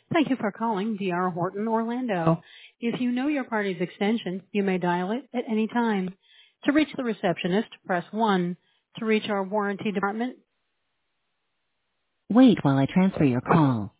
Thank you for calling D.R. Horton, Orlando. If you know your party's extension, you may dial it at any time. To reach the receptionist, press 1. To reach our warranty department, Wait while I transfer your call.